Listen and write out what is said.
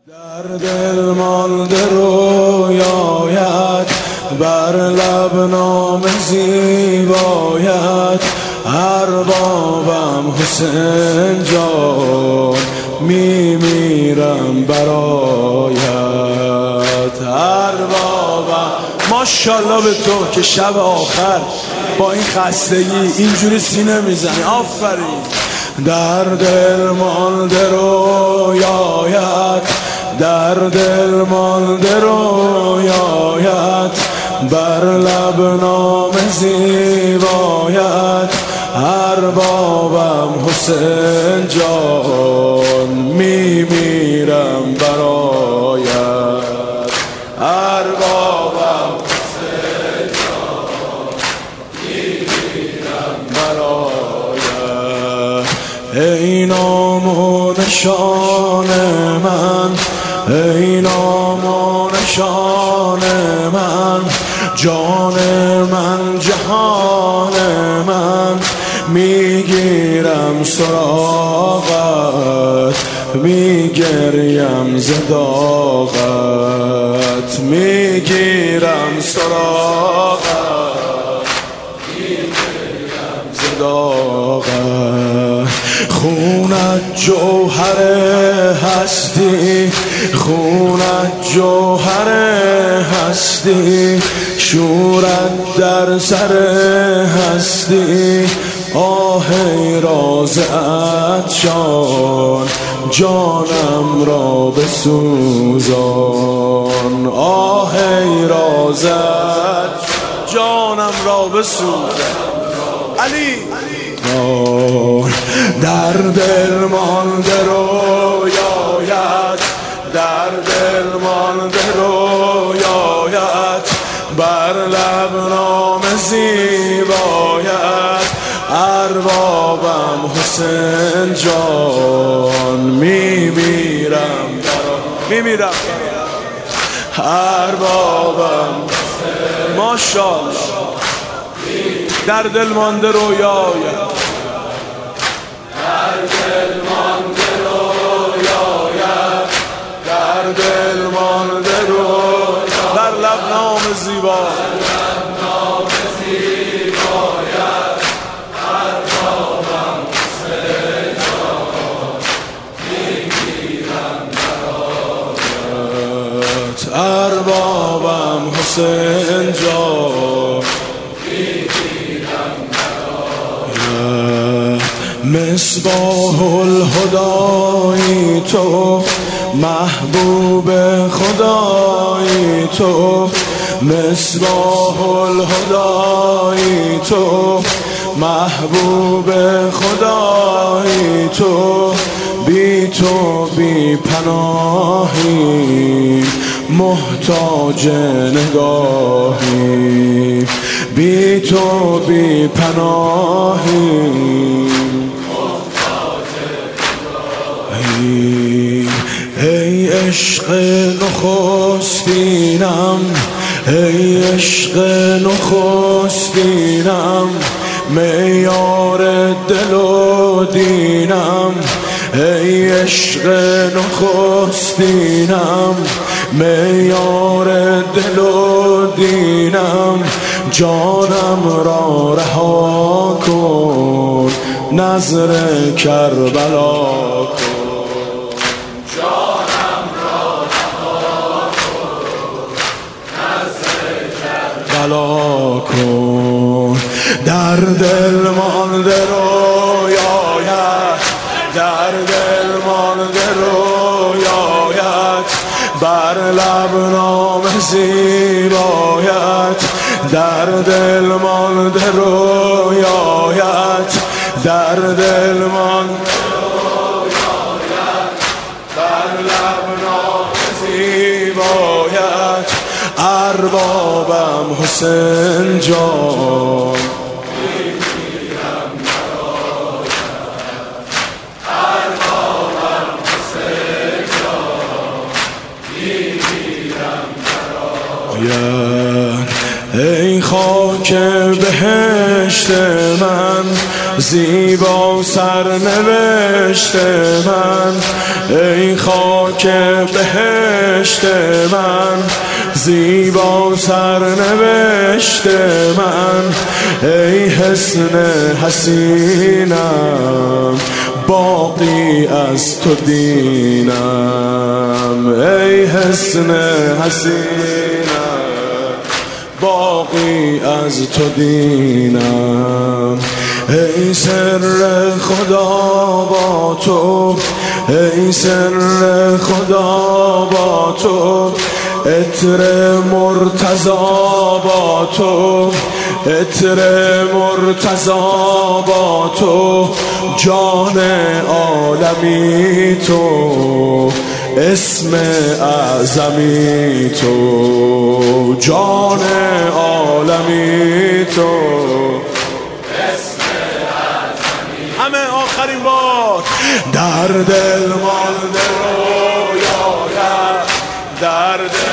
در دل مانده رویایت، بر لب نام زیبایت، اربابم حسین جان، میمیرم برایت. اربابم ماشاءالله به تو که شب آخر با این خستگی اینجوری سینه میزنی، آفرین. در دل مانده رویایت، در دل مانده رویایت، بر لب نام زیبایت، اربابم حسین جان، میمیرم برایت. اربابم حسین جان، میمیرم برایت. ای نام و نشان من، ای نام و نشان من، جان من، جهان من، میگیرم سراغت، میگریم ز داغت، میگیرم سراغت، میگریم ز داغت. خونت جوهر هستی، خونت جوهر هستی، شورت در سر هستی، آه ای راز عطشان، جانم را بسوزان، آه ای راز عطشان، جانم را بسوزان. علی در دل مانده رویایت، در دل مانده رویایت، بر لب نام زیبایت، اربابم حسین جان، میمیرم میمیرم اربابم ماشاءالله. در دل مانده رویایت، در دل مانده رویایت، در دل مانده رویایت، بر لب نام زیبایت، اربابم حسین جان، میمیرم برایت. اربابم حسین جان، مصباح الهدای تو، محبوب خدای تو، مصباح الهدای تو، محبوب خدای تو، بی تو بی پناهی، محتاج نگاهی، بی تو بی پناهی، ای عشق نخستینم، ای عشق نخستینم، معیار دل و دینم، ای عشق نخستینم، معیار دل و دینم، جانم را رها کن، نظر کربلا کن، جانم را رها کن، نظر کربلا کن. در دل مانده رویایت، در دل مانده رویایت، بر لب نام زیبایت، در دل مانده رویایت، در دل مانده رویایت، بر لب نام زیبایت، اربابم حسین جان، میمیرم برایت. اربابم حسین جان، میمیرم برایت. ای خاک بهشت من، زیبا سرنوشت من، ای خاک بهشت من، زیبا سرنوشت من، ای حسن حسینم، باقی از تو دینم، ای حسن حسینم، باقی از تو دینم. ای سر خدا با تو، ای سر خدا با تو، عطر مرتضا با تو، عطر مرتضا با تو، جان عالمی تو، اسم اعظمی تو، جان عالمی تو، اسم اعظمی. همه آخرین بار در دل مانده رویایم، در دل